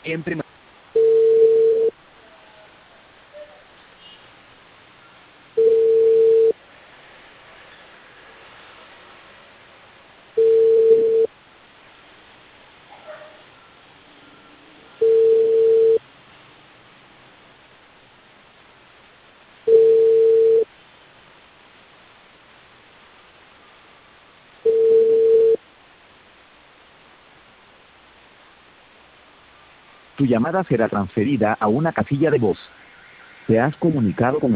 Entre Tu llamada será transferida a una casilla de voz. Te has comunicado con